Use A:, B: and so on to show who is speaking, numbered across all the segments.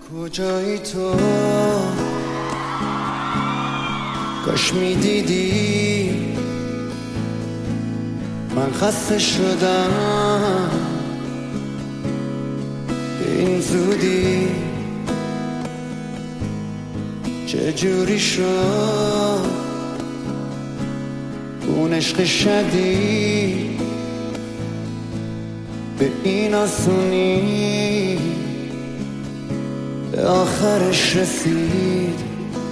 A: کجایی تو؟ کاش میدیدی من خسته شدم به این زودی. چجوری شد اون عشق شدید به این آسونی به آخرش رسید؟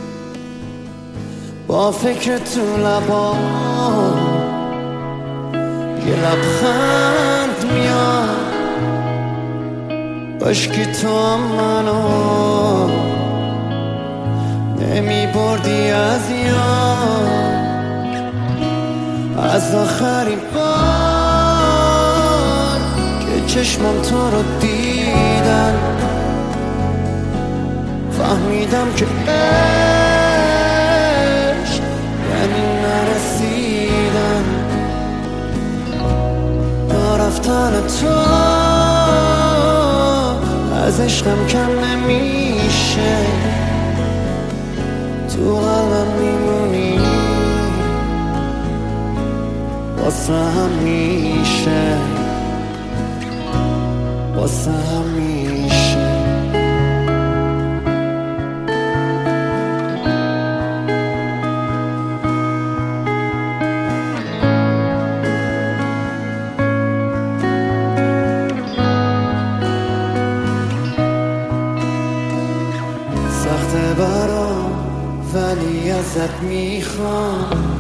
A: با فکر تو لبا یه لبخند میاد، باشکی تو هم منو نمی بردی از یاد. از آخرین بار که چشمم تو رو دیدن فهمیدم که عشق یعنی نرسیدن. با رفتن تو از عشقم کم نمیشه، تو قلبم میمونی واسه همیشه، واسه همیشه. سخته برام ولی ازت میخوام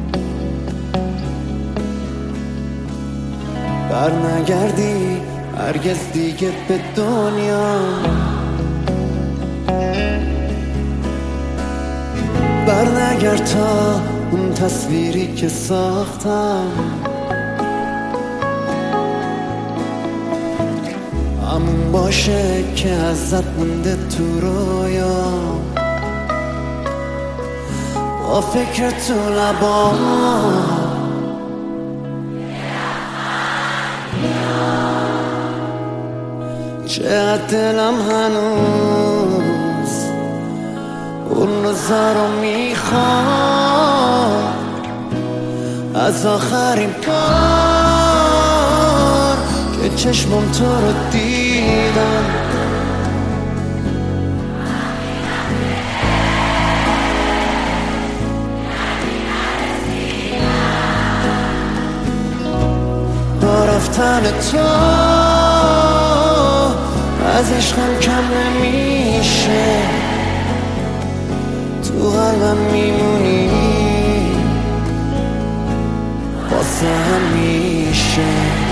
A: برنگردی هرگز دیگه به دنیا. برنگرد تا اون تصویری که ساختم همون باشه که ازت مونده تو رویا. با فکر تو لبا چقدر دلم هنوز اون روزا رو میخواد. از آخرین بار که چشمم تو رو دیدم با رفتن تو از عشقم کم نمیشه، تو قلبم میمونی واسه همیشه.